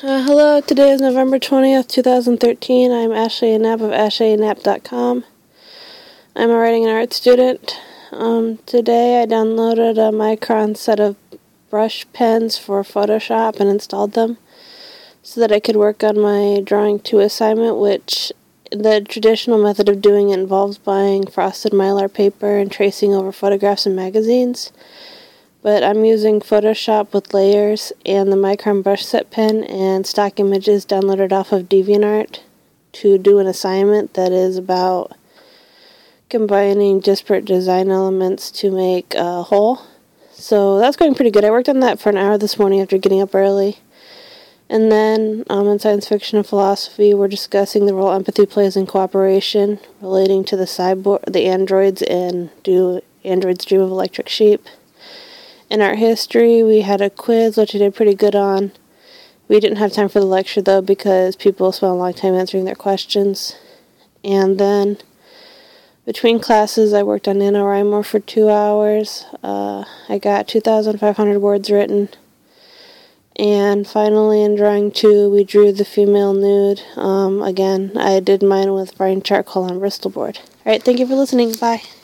Hello, today is November 20th, 2013. I'm Ashley Knapp of ashleyknapp.com. I'm a writing and art student. Today I downloaded a Micron set of brush pens for Photoshop and installed them so that I could work on my Drawing 2 assignment, which the traditional method of doing it involves buying frosted Mylar paper and tracing over photographs in magazines. But I'm using Photoshop with layers and the Micron brush set pen and stock images downloaded off of DeviantArt to do an assignment that is about combining disparate design elements to make a whole. So that's going pretty good. I worked on that for an hour this morning after getting up early. And then in science fiction and philosophy, we're discussing the role empathy plays in cooperation relating to the androids and Do Androids Dream of Electric Sheep. In art history, we had a quiz, which I did pretty good on. We didn't have time for the lecture, though, because people spent a long time answering their questions. And then, between classes, I worked on NaNoWriMo for 2 hours. I got 2,500 words written. And finally, in Drawing 2, we drew the female nude. Again, I did mine with Brian Charcoal on Bristol board. Alright, thank you for listening. Bye.